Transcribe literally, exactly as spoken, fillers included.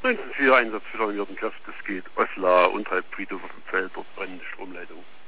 neunzehn vier Einsatz für alarmierten Kräfte, es geht Osla unterhalb Friedhof auf dem Feld, dort brennende Stromleitung.